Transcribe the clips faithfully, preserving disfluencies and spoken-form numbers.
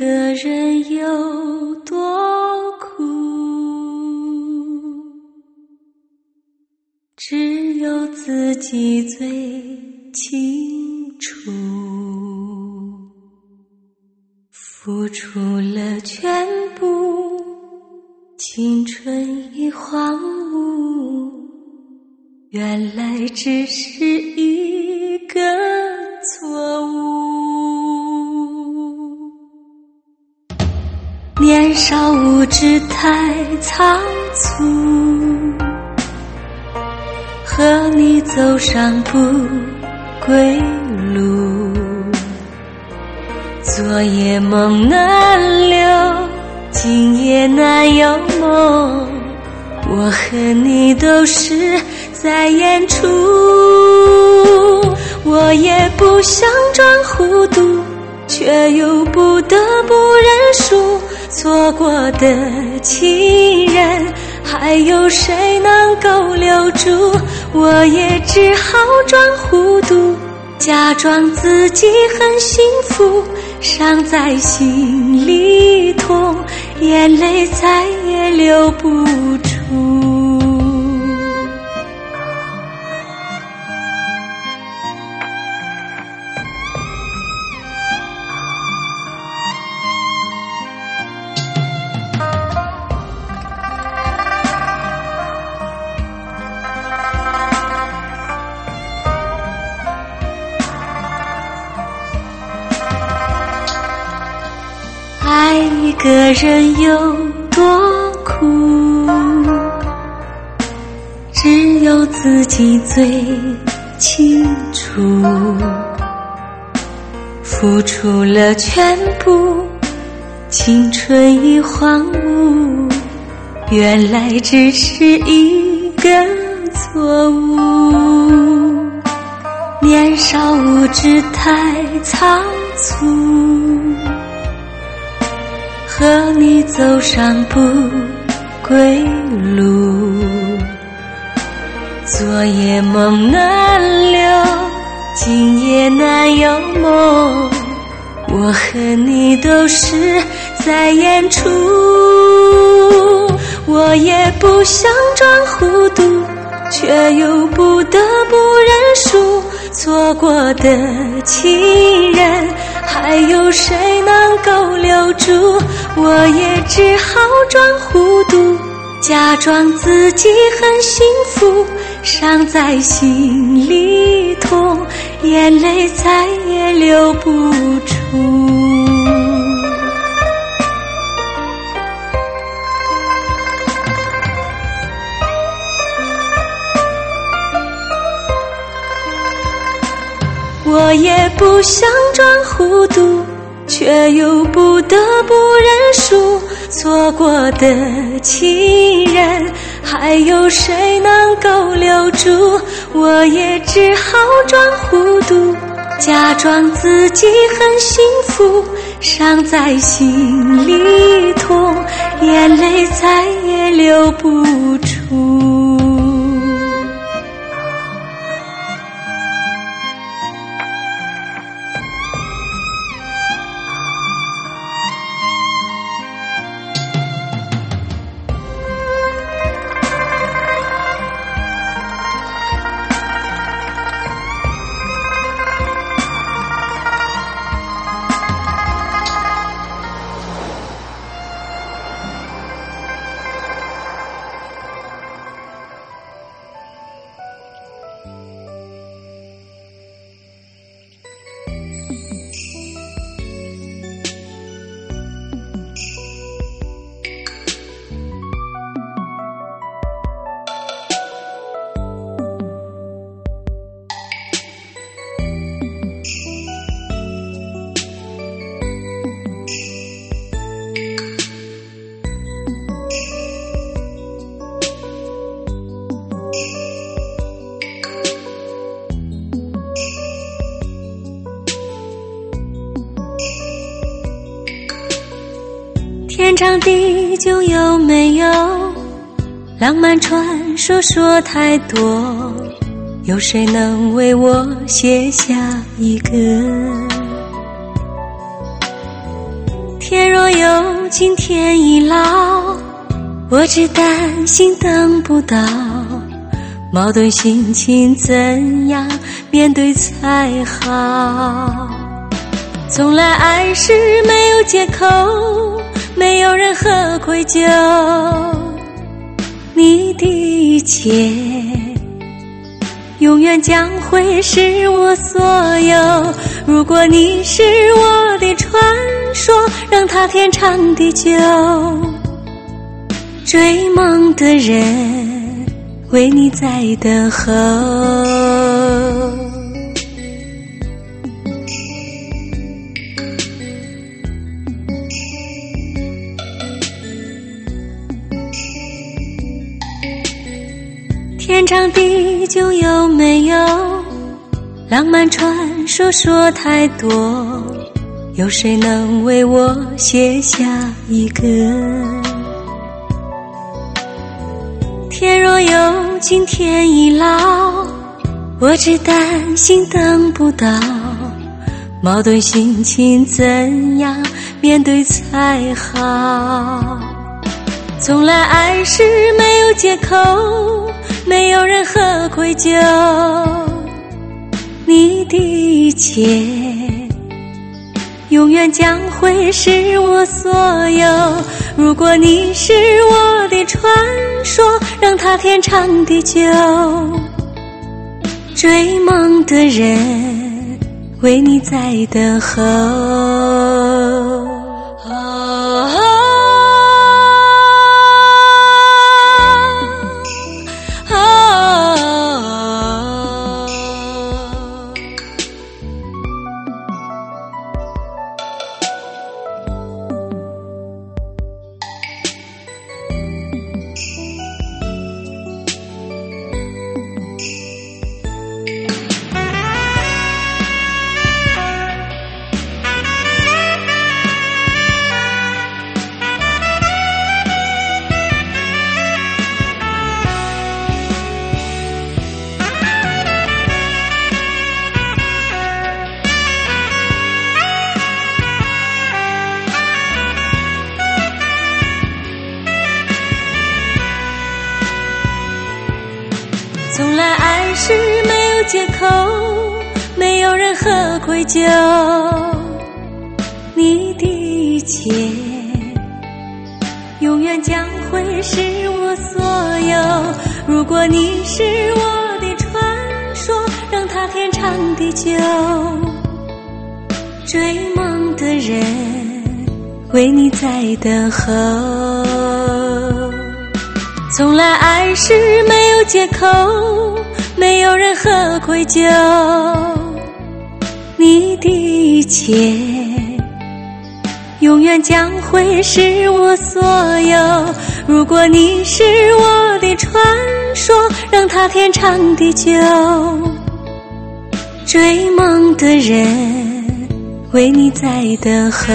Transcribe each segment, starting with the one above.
个人有多苦，只有自己最清楚。付出了全部，青春已荒芜，原来只是一个错误。年少无知太仓促，和你走上不归路，昨夜梦难留，今夜难有梦，我和你都是在演出。我也不想装糊涂，却又不得不认输，错过的情人还有谁能够留住？我也只好装糊涂，假装自己很幸福，伤在心里痛，眼泪再也流不出。爱一个人有多苦，只有自己最清楚。付出了全部，青春已荒芜，原来只是一个错误。年少无知太仓促，和你走上不归路，昨夜梦难留，今夜难有梦，我和你都是在演出。我也不想装糊涂，却又不得不认输，错过的情人还有谁能够留住？我也只好装糊涂，假装自己很幸福，伤在心里痛，眼泪再也流不出。我也不想装糊涂，却又不得不认输，错过的情人还有谁能够留住？我也只好装糊涂，假装自己很幸福，伤在心里痛，眼泪再也流不出。天长地久有没有浪漫传说说太多，有谁能为我写下一个天若有情天亦老，我只担心等不到，矛盾心情怎样面对才好？从来爱是没有借口，没有任何愧疚，你的一切永远将会是我所有。如果你是我的传说，让它天长地久，追梦的人为你在等候。天长地久有没有？浪漫传说说太多，有谁能为我写下一个？天若有情天亦老，我只担心等不到，矛盾心情怎样面对才好？从来爱是没有借口，没有任何愧疚，你的一切永远将会是我所有。如果你是我的传说，让它天长地久，追梦的人为你在等候。从来爱是没有借口，没有任何愧疚，你的一切永远将会是我所有。如果你是我的传说，让它天长地久，追梦的人为你在等候。从来爱是没有借口，没有任何愧疚，你的一切永远将会是我所有。如果你是我的传说，让它天长地久，追梦的人为你在等候。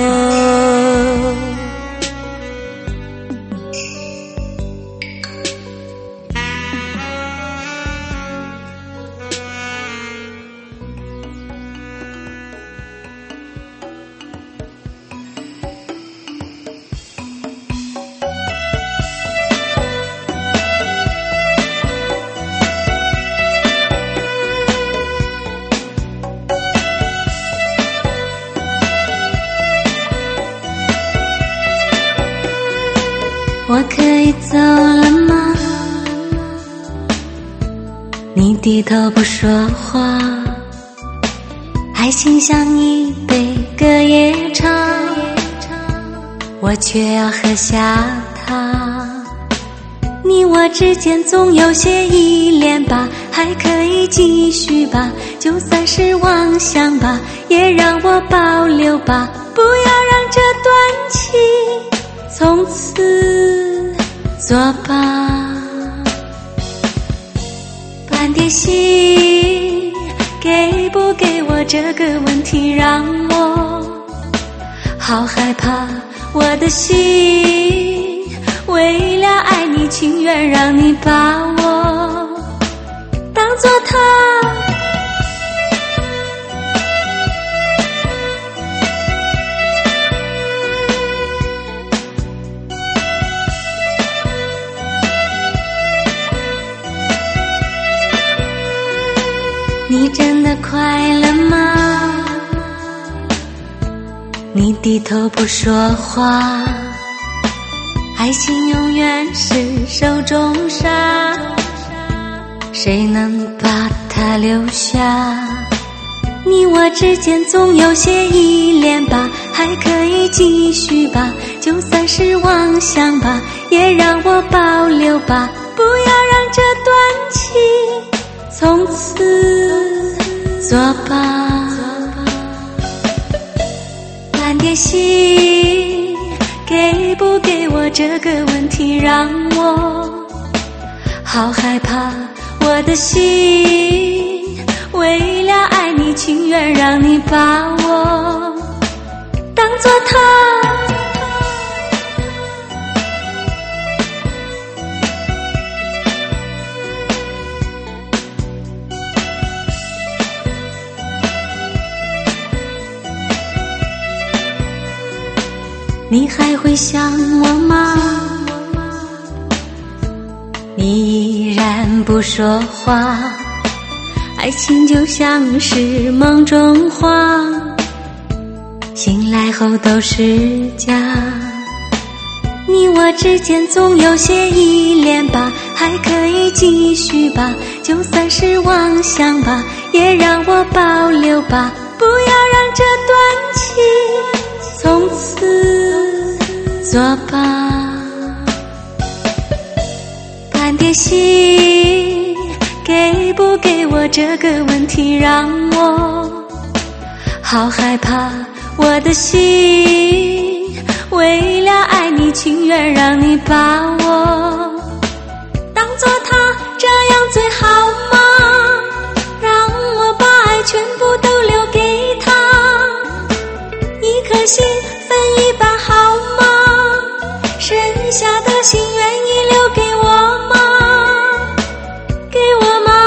我可以走了吗？你低头不说话，爱情像一杯隔夜茶，我却要喝下它。你我之间总有些依恋吧，还可以继续吧，就算是妄想吧，也让我保留吧，不要让这段情从此作罢。半点心给不给我这个问题，让我好害怕。我的心为了爱你，情愿让你把我当作他。 你低头不说话，爱情永远是手中沙，谁能把它留下？你我之间总有些依恋吧，还可以继续吧，就算是妄想吧，也让我保留吧，不要让这段情从此作罢。蓝点心，给不给我这个问题让我好害怕，我的心为了爱你情愿让你把我当作他。你还会想我吗？你依然不说话，爱情就像是梦中花，醒来后都是假。你我之间总有些依恋吧，还可以继续吧，就算是妄想吧，也让我保留吧，不要让这段情从此作罢。干爹心，给不给我这个问题让我好害怕，我的心为了爱你情愿让你把我当作他，这样最好吗？让我把爱全部都留给他，一颗心分一半好吗？剩下的心愿意留给我吗？给我吗？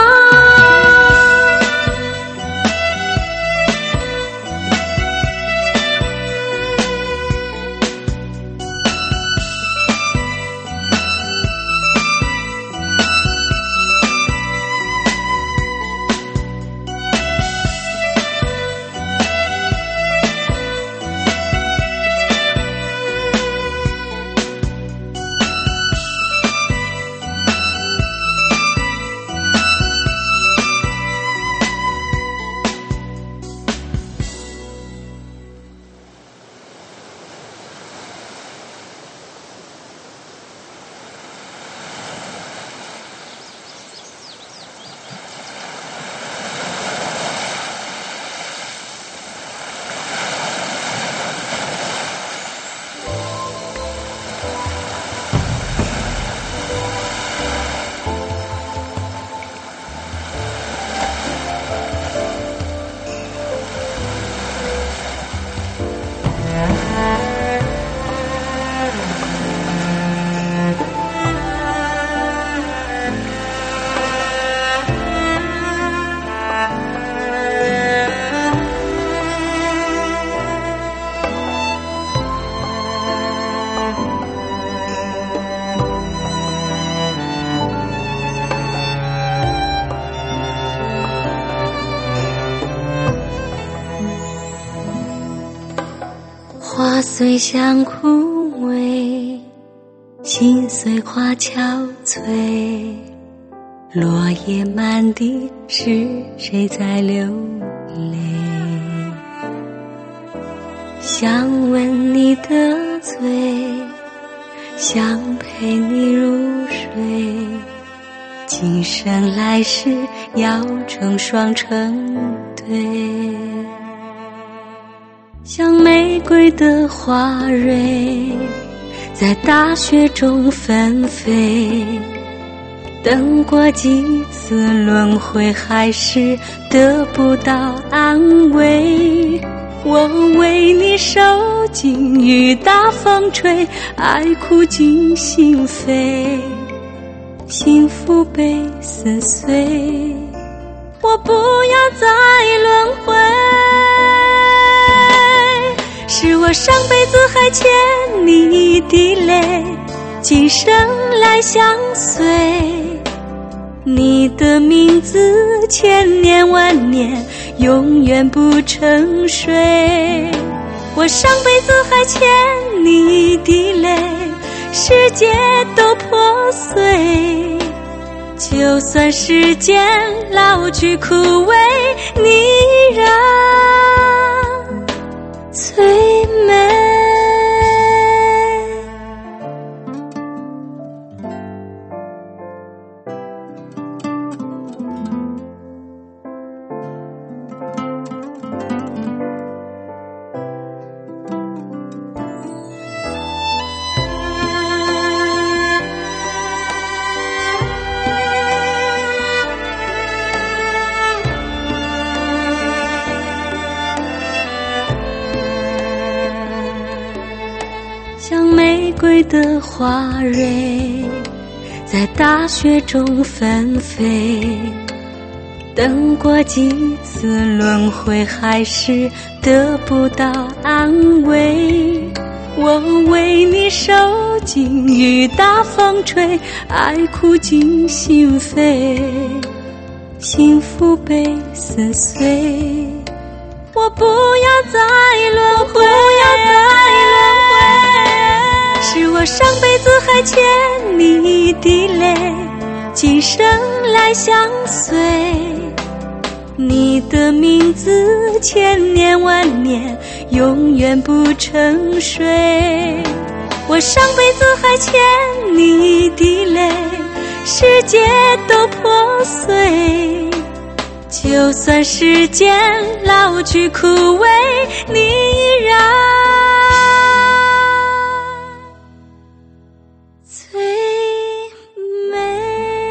花虽香枯萎，心随花憔悴，落叶满地，是谁在流泪？想吻你的嘴，想陪你入睡，今生来世要成双成对。像玫瑰的花蕊，在大雪中纷飞，等过几次轮回，还是得不到安慰。我为你受尽雨打风吹，爱哭进心扉，幸福被撕碎，我不要再轮回。是我上辈子还欠你一滴泪，今生来相随。你的名字千年万年永远不沉睡， 我上辈子还欠你的泪，世界都破碎，就算时间老去枯萎，你依然最美。像玫瑰的花蕊，在大雪中纷飞，等过几次轮回，还是得不到安慰。我为你受尽雨打风吹，爱哭进心扉，幸福被撕碎。我不要再轮回，不要再轮回，是我上辈子还欠你的泪，今生来相随。你的名字千年万年永远不沉睡。我上辈子还欠你的泪，世界都破碎，就算时间老去枯萎，你依然最美。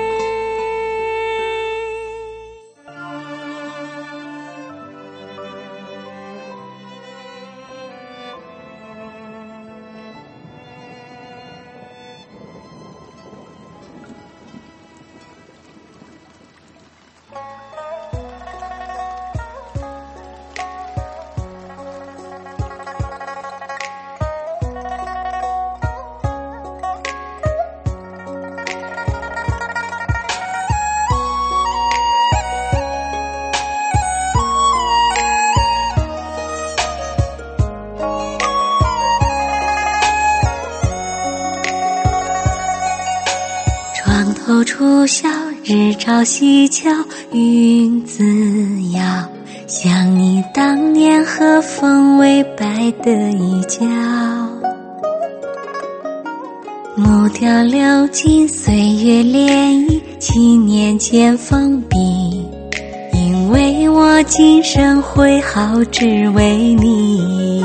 床头初晓，日照西桥，云自摇，想你当年和风微摆的一角。木雕流金，岁月涟漪，七年前封笔，因为我今生会好，只为你。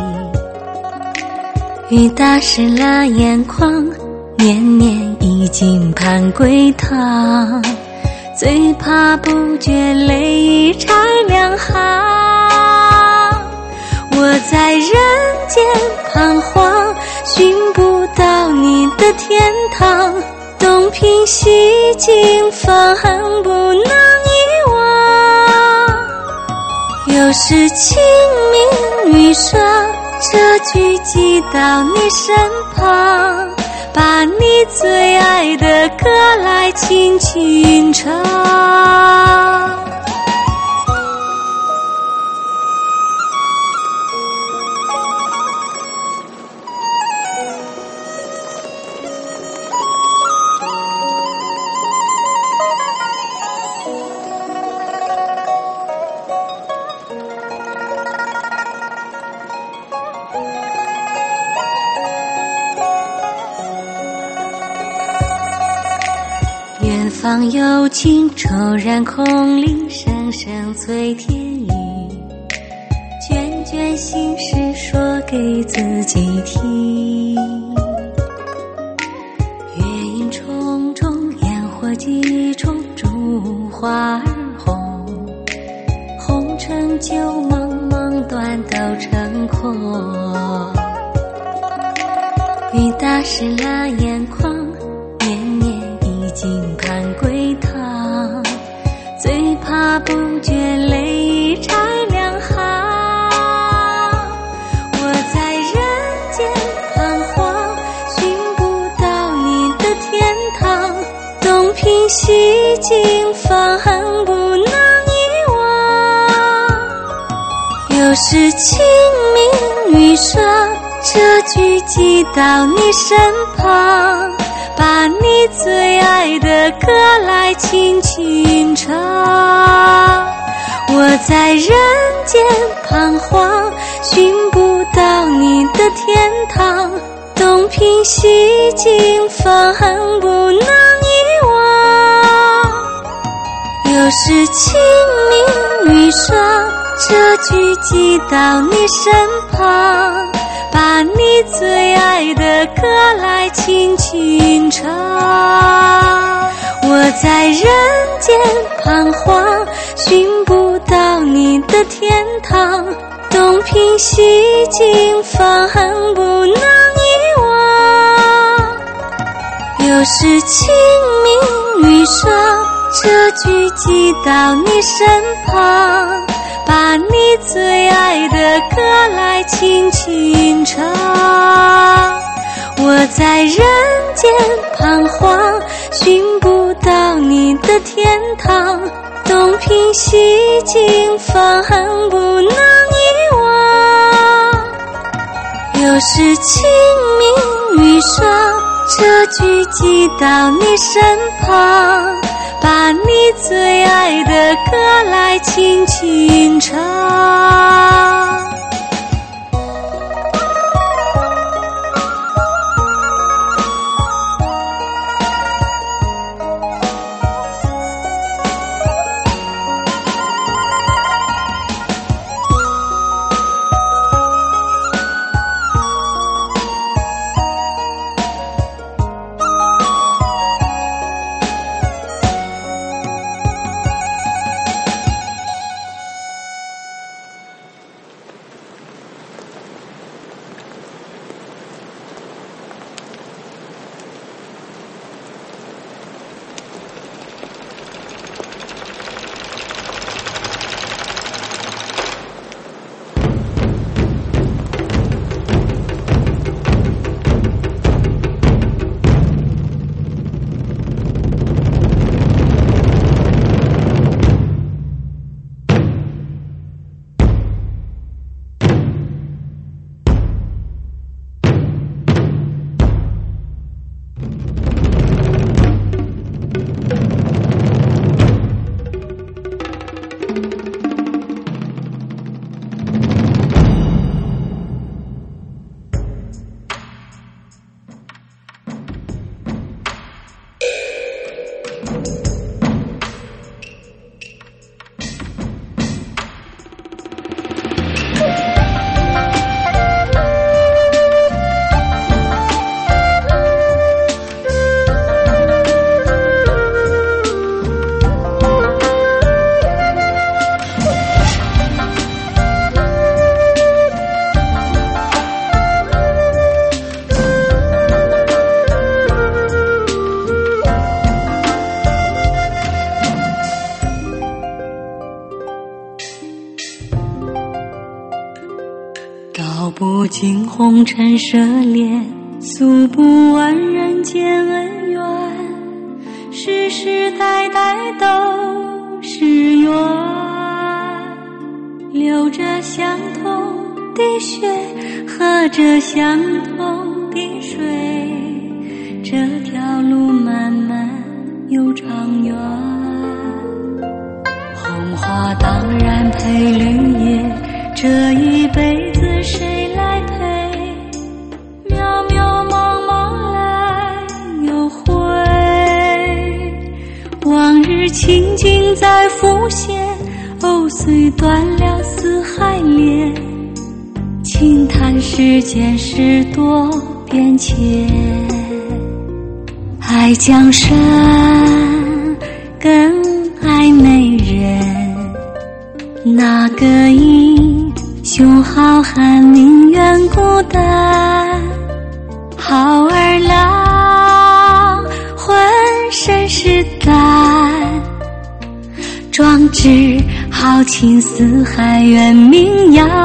雨打湿了眼眶，年年已经盼归堂，最怕不觉泪已拆两行。我在人间彷徨，寻不到你的天堂，东拼西经，方不能遗忘。又是清明雨上，这句寄到你身旁，把你最爱的歌来轻轻唱。远方有情，骤然空灵，声声催天雨，卷卷心事说给自己听。月影重重，烟火几重，烛花儿红，红尘旧茫茫，断都成空。雨打湿了眼眶，年年已经盼归堂，最怕不觉泪已拆两行。我在人间彷徨，寻不到你的天堂，东拼西经，方不能遗忘。又是清明寄到你身旁，把你最爱的歌来轻轻唱。我在人间彷徨，寻不到你的天堂，东拼西尽方不能遗忘。又是清明雨霜，这句寄到你身旁，把你最爱的歌来轻轻唱。我在人间彷徨，寻不到你的天堂，东拼西尽方不能遗忘。又是清明雨霜，这句寄到你身旁，把你最爱的歌来轻轻唱。我在人间彷徨，寻不到你的天堂，东拼西尽方不能遗忘。又是清明雨霜，这句寄到你身旁，把你最爱的歌来轻轻唱。道不尽红尘涉猎，诉不完人间恩怨，世世代代都是缘，流着相同的血，喝着相同的水，这条路漫漫又长远。红花当然配绿叶，这一辈子谁来陪？渺渺茫茫来又回，往日情景在浮现，藕虽断了丝还连，轻叹世间事多变迁。爱江山更爱美人，那个英雄好汉宁愿孤单，好儿郎浑身是胆，壮志豪情四海远名扬。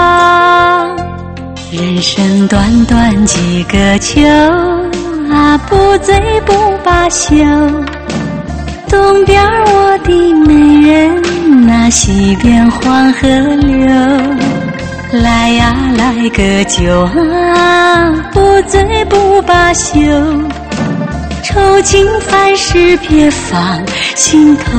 人生短短几个秋啊，不醉不罢休。东边我的美人，那西边黄河流。 来呀来个酒啊，不醉不罢休，愁情烦事别放心头。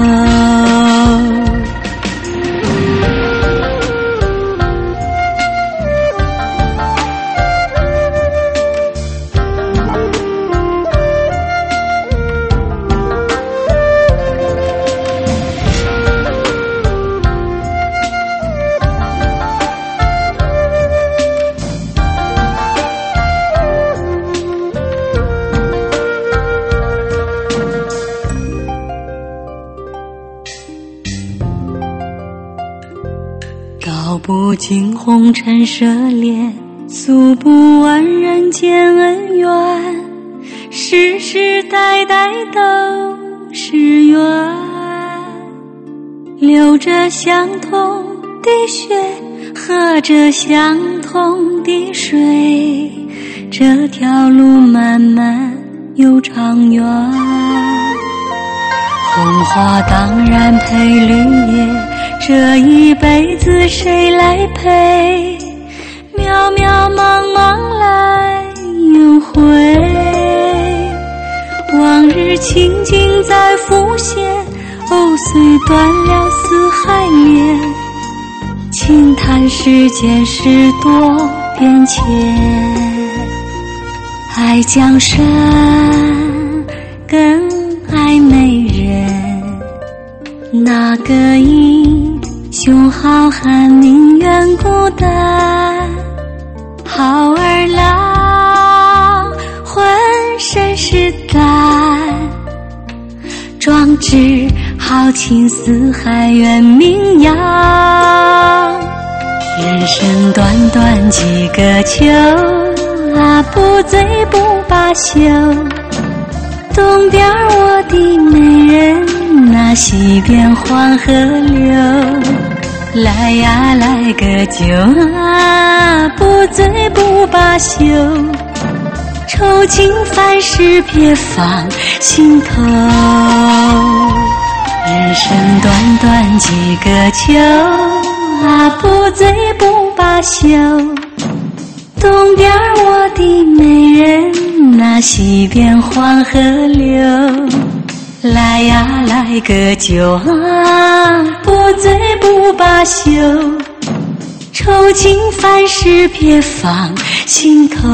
道不尽红尘涉猎，诉不完人间恩怨，世世代代都是缘，流着相同的血，喝着相同的水，这条路漫漫又长远。红花当然配绿叶，这一辈子谁来陪？渺渺茫茫来又回，往日情景在浮现，藕虽断了丝还连，轻叹世间事多变迁。爱江山更爱美人，那个英雄好汉宁愿孤单，好儿郎浑身是胆，壮志豪情四海远名扬。人生短短几个秋啊，不醉不罢休，东边我的美人，那西边黄河流。来呀来个酒啊，不醉不罢休，愁情烦事别放心头。人生短短几个秋啊，不醉不罢休，东边我的美人，那西边黄河流。来呀来个酒啊，不醉不罢休，愁情烦事别放心头。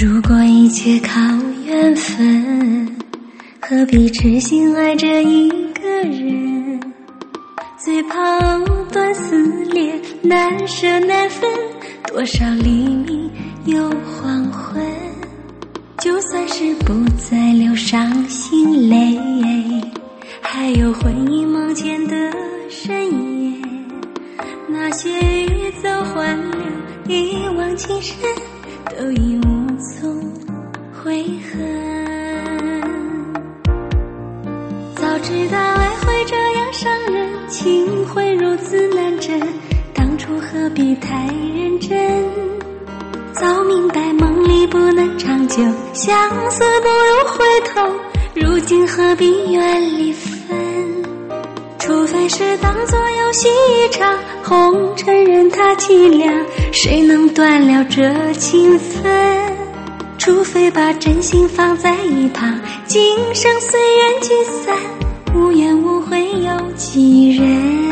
如果一切靠缘分，何必痴心爱着一个人？最怕藕断丝连，难舍难分，多少黎明又黄昏。就算是不再流伤心泪，还有魂萦梦牵的深夜。那些欲走还留，一往情深，都已无从悔恨。早知道爱会这样伤人，情会如此难枕，当初何必太认真？早明白梦里不能长久，相思不如回头，如今何必怨离分？除非是当作游戏一场，红尘任它凄凉，谁能断了这情分？除非把真心放在一旁，今生随缘聚散，无怨无悔有几人？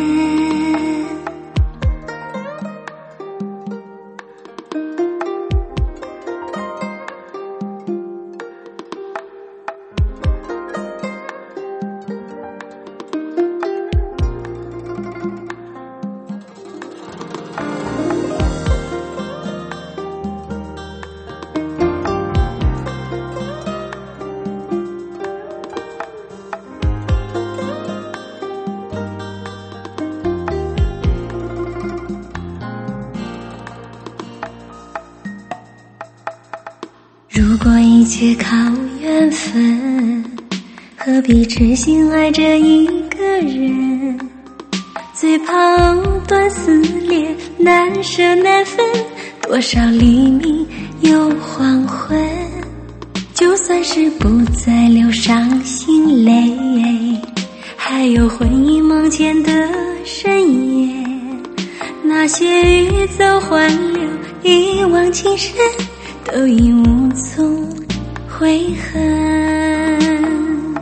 如果一切靠缘分，何必痴心爱着一个人？最怕藕断丝连，难舍难分，多少黎明又黄昏。就算是不再流伤心泪，还有魂萦梦牵的深夜。那些欲走还留，一往情深，都已无从悔恨。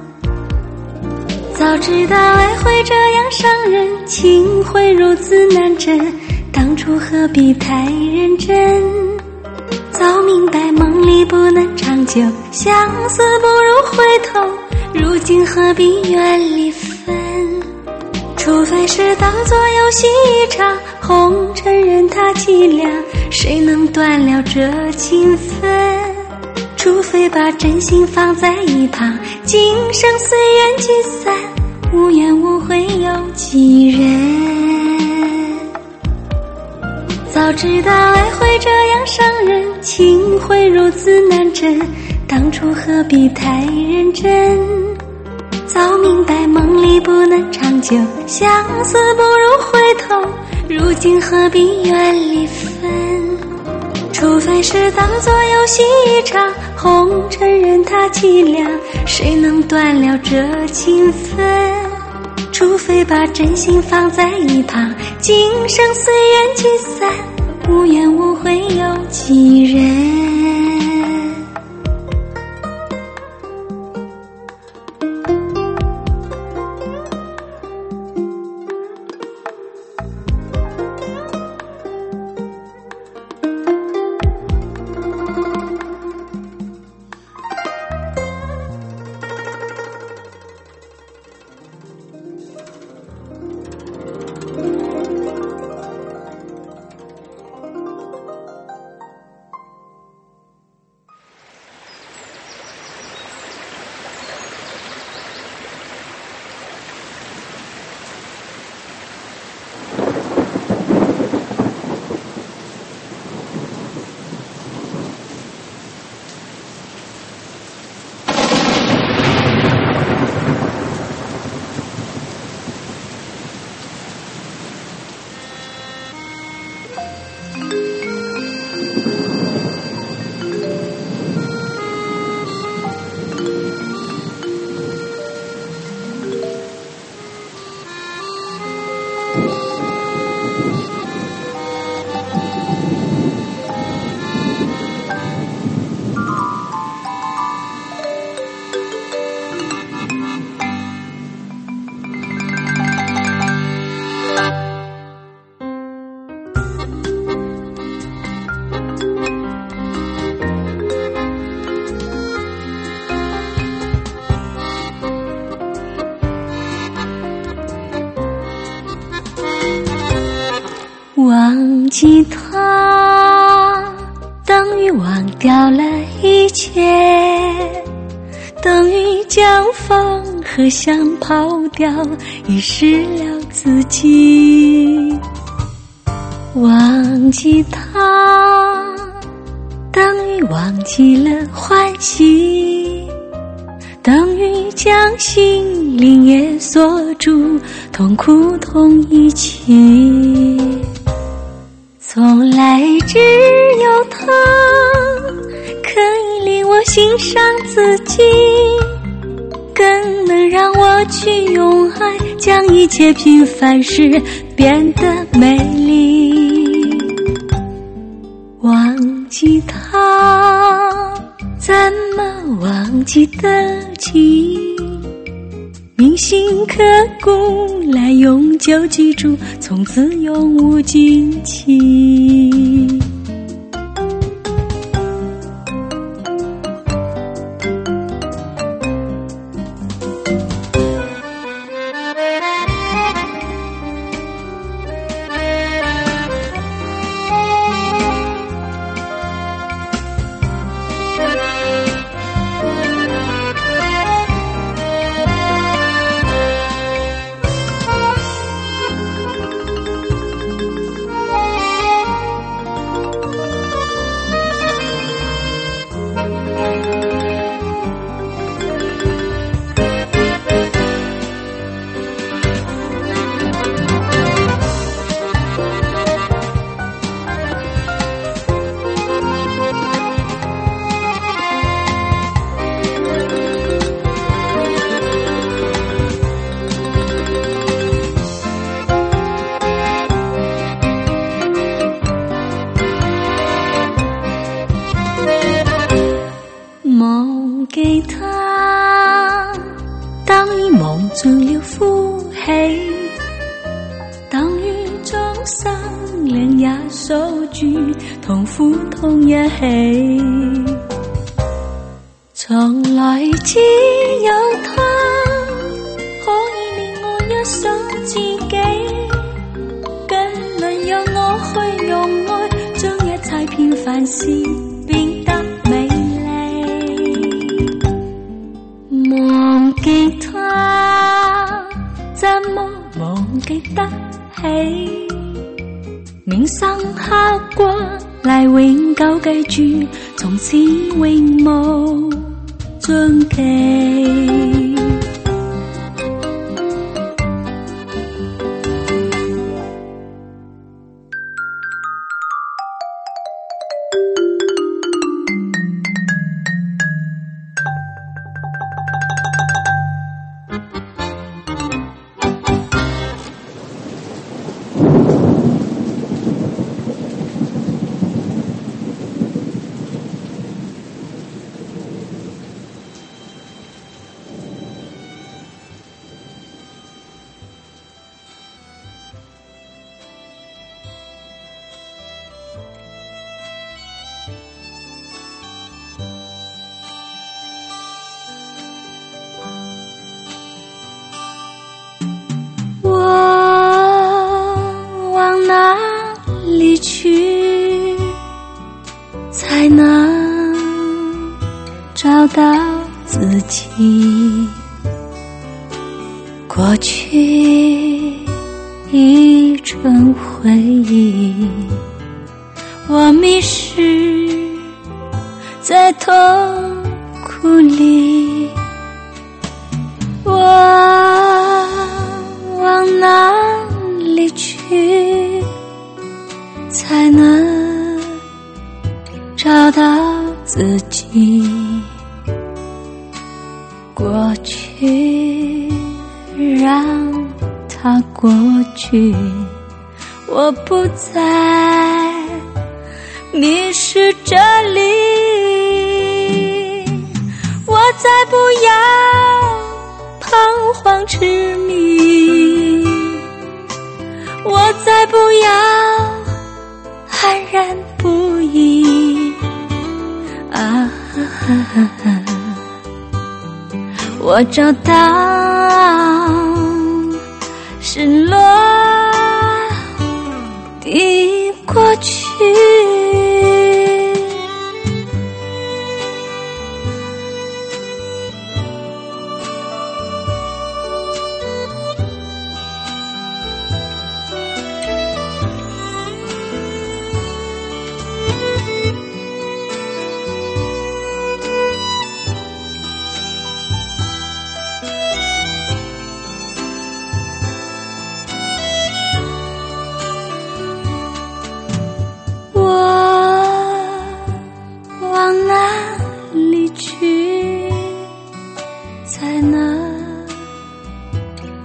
早知道爱会这样伤人，情会如此难枕，当初何必太认真？早明白梦里不能长久，相思不如回头，如今何必怨离分？除非是当作游戏一场，红尘任它凄凉，谁能断了这情分？除非把真心放在一旁，今生随缘聚散，无怨无悔有几人？早知道爱会这样伤人，情会如此难枕，当初何必太认真？早明白梦里不能长久，相思不如回头，如今何必怨离分？除非是当作游戏一场，红尘任它凄凉，谁能断了这情分？除非把真心放在一旁，今生随缘聚散，无怨无悔有几人？ 忘记他，等于忘掉了一切，等于将风和香抛掉，遗失了自己。忘记他，等于忘记了欢喜，等于将心灵也锁住，痛苦痛一起。从来只有他可以令我欣赏自己，更能让我去用爱将一切平凡事变得美丽。忘记他，怎么忘记得起？铭心刻骨，来永久记住，从此永无惊奇。给他，当以梦中了呼氣，當雨中生兩也守住，同苦痛一起。從來只有他可以令我一想自己，更能讓我去用愛將一切平凡事變得美麗。忘記他，怎麼忘記得起？銘心刻骨，來永久記住，從此永無盡期。去才能找到自己，过去已成回忆，我迷失在痛苦里，我往哪里去才能找到自己？过去让它过去，我不再迷失这里，我再不要彷徨痴迷，我再不要安然不已啊！我找到失落的过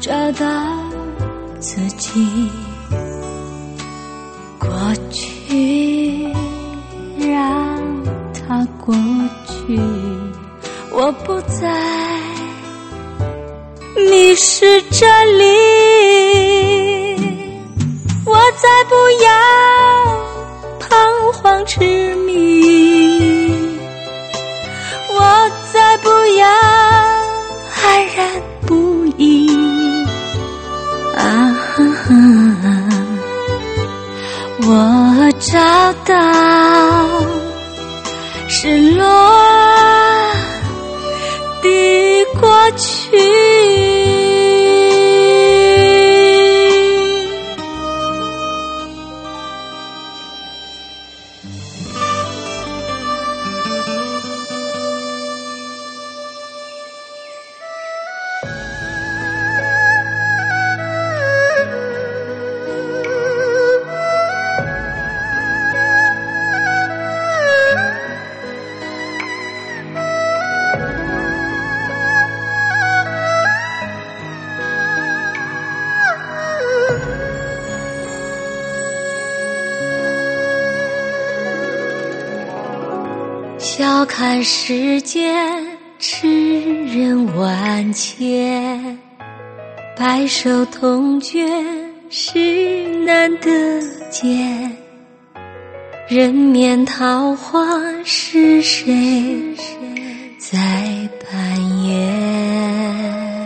找到自己。过去让它过去，我不再迷失这里，我再不要彷徨痴迷，我再不要安然不已啊哈哈，我找到失落的过去。笑看世间痴人万千，白首同卷是难得见，人面桃花是谁在扮演？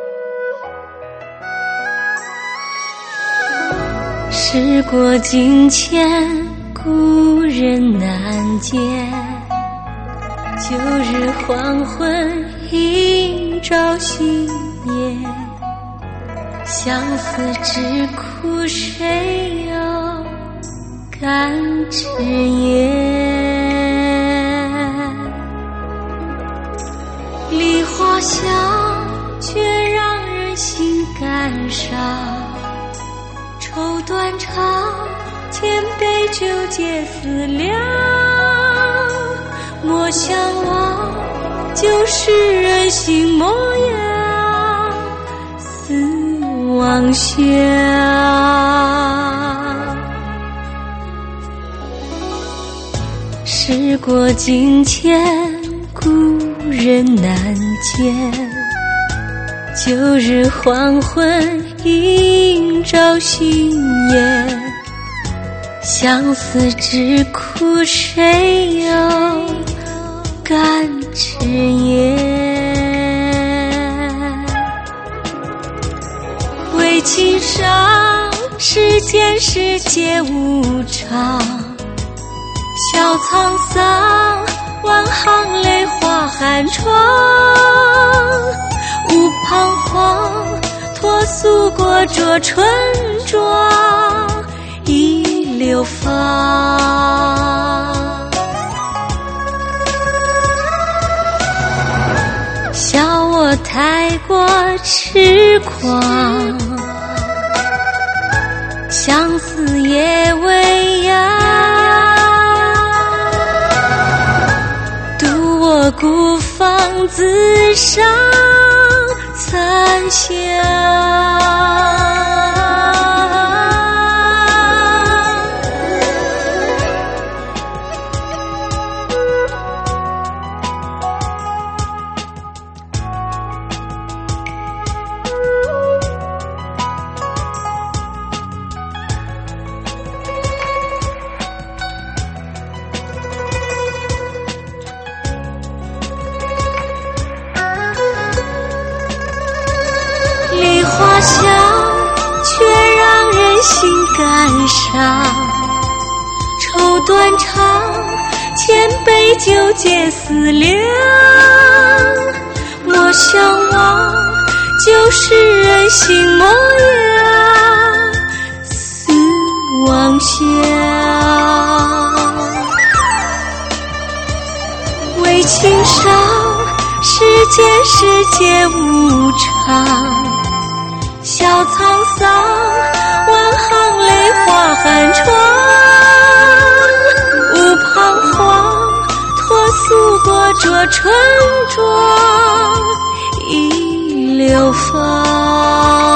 时过境迁，故人难见，旧日黄昏映照星夜，相思之苦谁又敢直言？梨花香却让人心感伤，愁断肠，千杯酒解思量。莫相忘，旧时人心模样，似妄想。时过境迁，故人难见，旧日黄昏映照星夜，相思之苦谁又敢直言？为情伤，世间世界无常，笑沧桑，万行泪花寒窗，无彷徨，托诉过着春妆已流芳。笑我太过痴狂，相思也未央，独我孤芳自赏残香。花香却让人心感伤，愁断肠，千杯酒解思量。莫相忘，旧时人心模样，似妄想。为情伤，世间世界无常，笑沧桑，万行泪花寒窗，无彷徨，托诉过着春妆已流芳。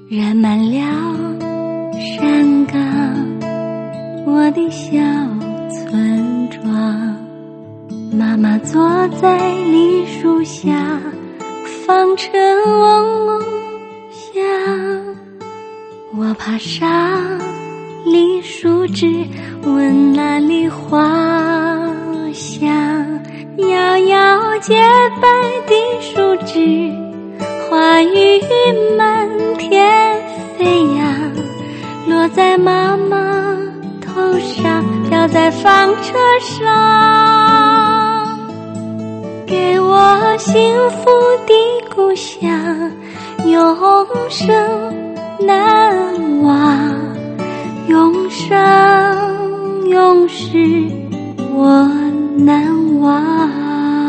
染满了山岗，我的小村庄。妈妈坐在梨树下，风尘嗡嗡响。我爬上梨树枝，闻那梨花香，摇摇洁白的树枝，花雨满天飞扬，落在妈妈头上，飘在纺车上，给我幸福的故乡，永生难忘，永生永世我难忘。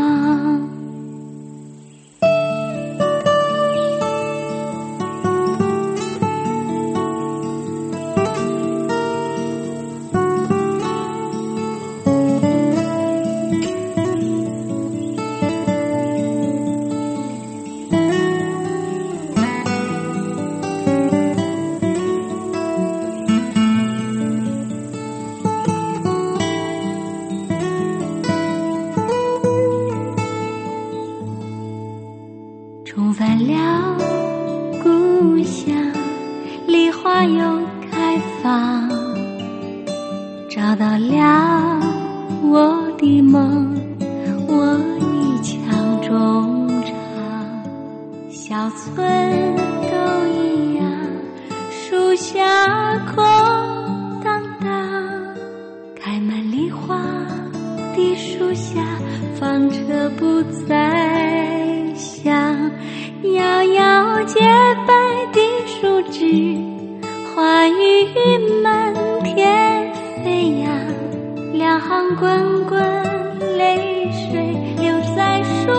重返了故乡，梨花又开放，找到了我的梦，我一腔衷肠。小村都一样，树下空荡荡，开满梨花的树下，纺车不再响，摇摇洁白的树枝，花雨满天飞扬，两行滚滚泪水流在树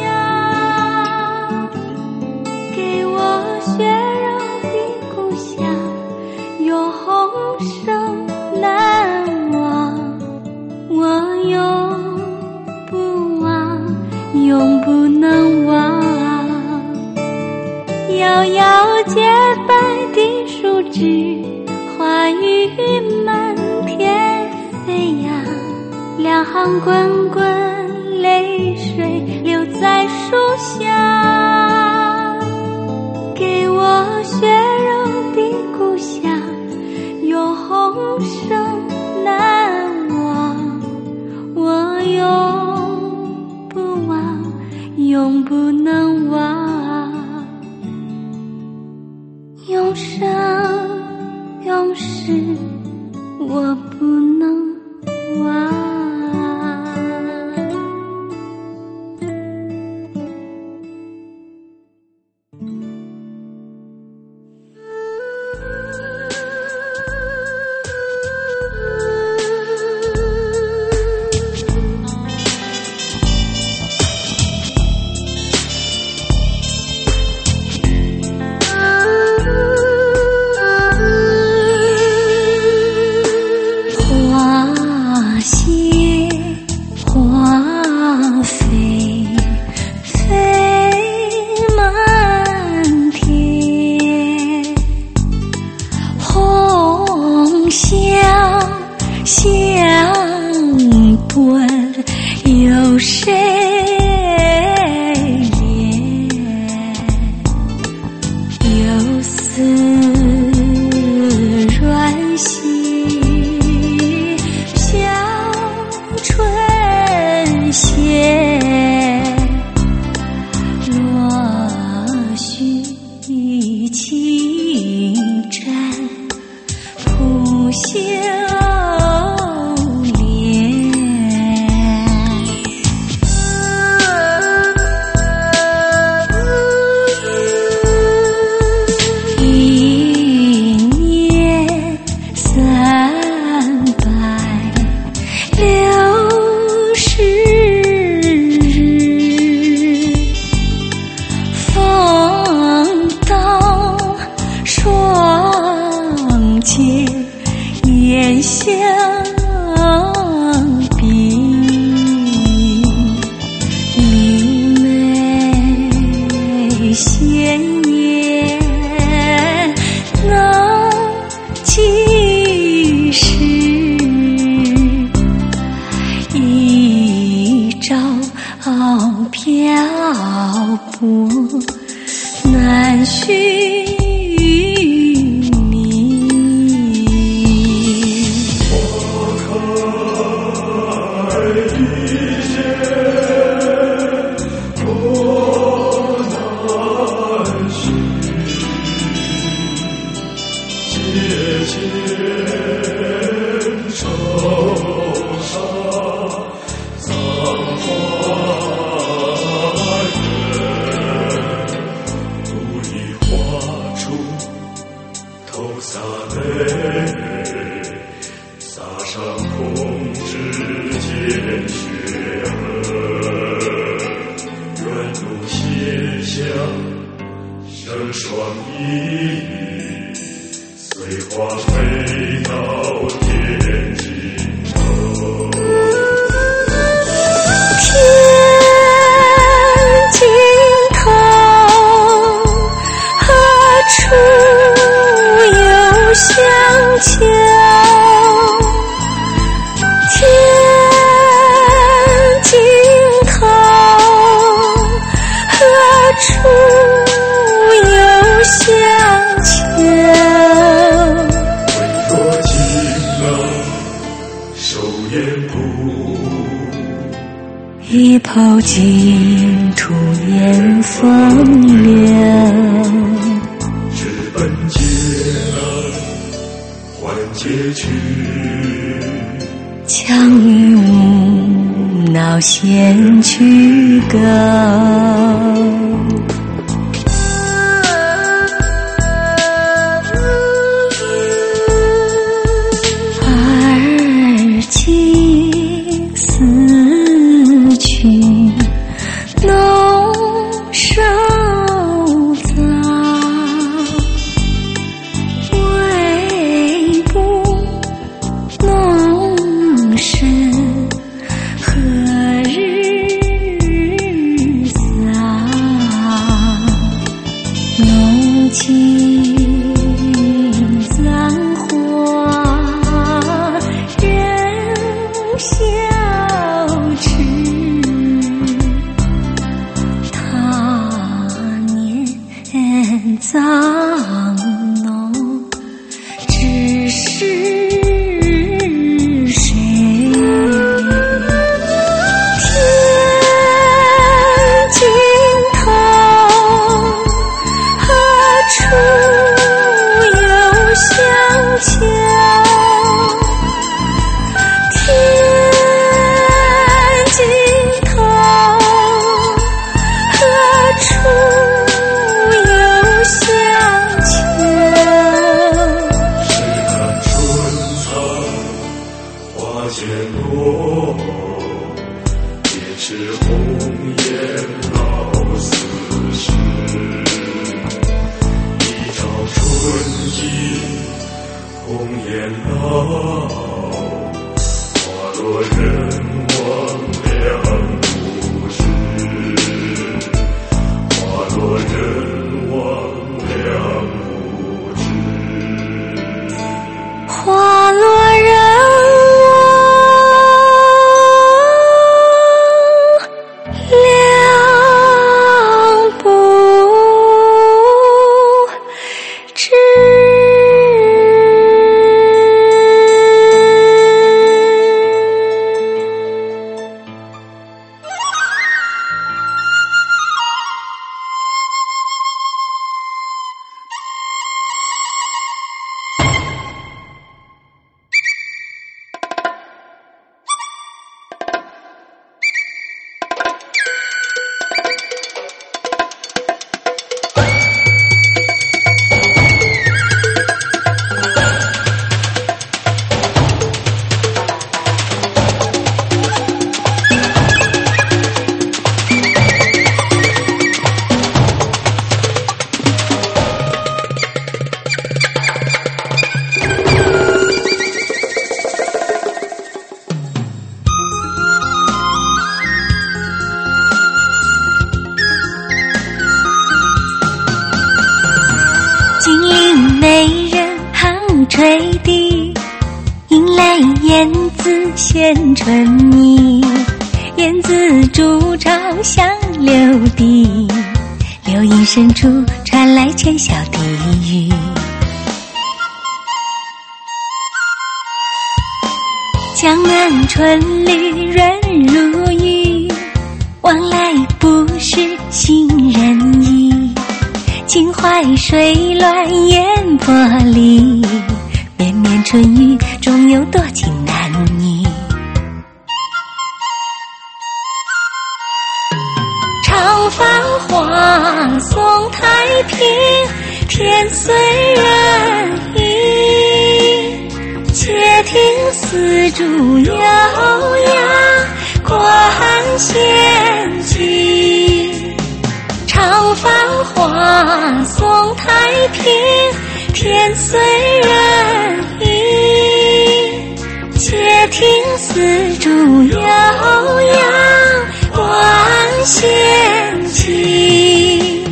下，给我血肉的故乡，永生难忘，我永不忘，永不能忘。摇摇洁白的树枝，花雨满天飞扬，两行滚滚泪水流在树下，给我血肉的故乡，永生难忘，我永不忘，永不能忘，永生永世我不能忘。有谁怜？有丝软兮小春歇，落絮轻沾拂袖。 手上葬花人，故意画出头洒泪，洒上空枝间血痕，远路斜向生双翼，随花飞到天尽头。 天尽头，何处有香桥？天尽头，何处有香桥？ 微若锦囊手烟布， 一抛净土掩风流。 直奔劫难还劫去， 强于无脑先去歌。而今思去浓手杂，微不弄深，何日洒？浓尽簪花人笑痴，他年藏浓知是谁？天尽头，何处有香桥？天尽头，何处有香桥？ 谁看春草花间落，也是红颜老死时。一朝春意红颜老，花落人亡两不知，花落人亡两不知。 花落人亡两不知。吹笛，迎来燕子衔春泥。燕子筑巢响柳笛，柳荫深处传来浅笑低语。江南春绿润如玉，往来不是行人意。秦淮水乱烟波里， 绵绵春雨终有多情男女。长繁华，颂太平，天随人意。且听丝竹悠扬，观仙境。长繁华，颂太平，天随人意。且听丝竹悠扬，观仙境。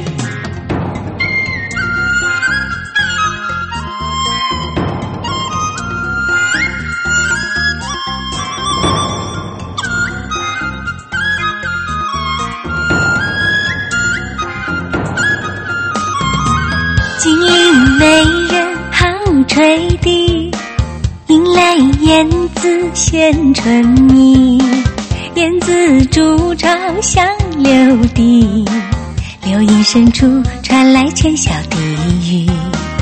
金陵美人好吹笛，引来燕子衔春泥。燕子筑巢响流滴，流音深处传来浅笑低语。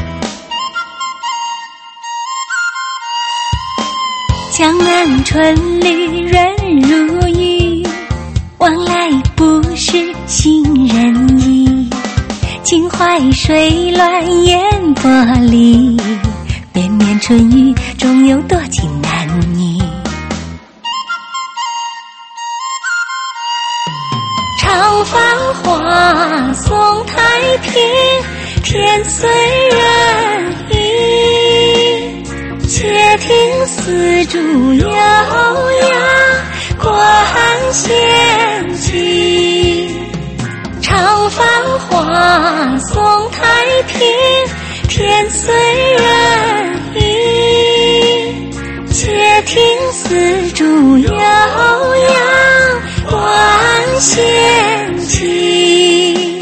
江南春绿润如玉，往来不识行人意。秦淮水乱烟波里，绵绵春雨终有多情男女。长繁华，颂太平，天随人意。且听丝竹悠扬，观仙境。长繁华，颂太平，天随人意。且听丝竹悠扬，观仙境。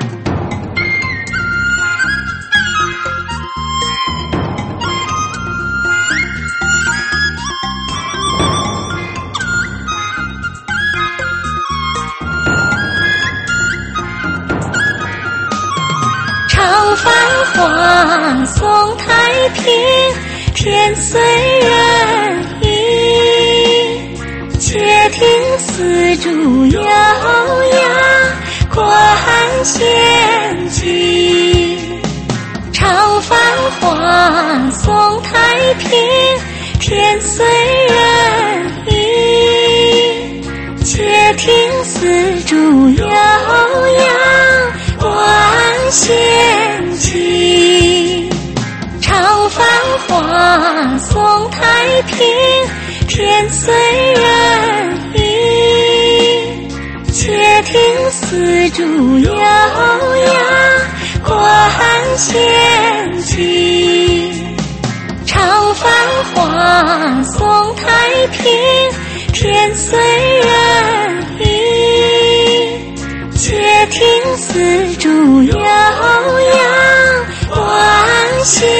长繁华，颂太平，天随人意。且听丝竹悠扬，观仙境。长繁华，颂太平，天随人意。且听丝竹悠扬，观仙境。长繁华，颂太平，天随人意。且听丝竹悠扬，观仙境。长繁华，颂太平，天随人意。且听丝竹悠扬，观仙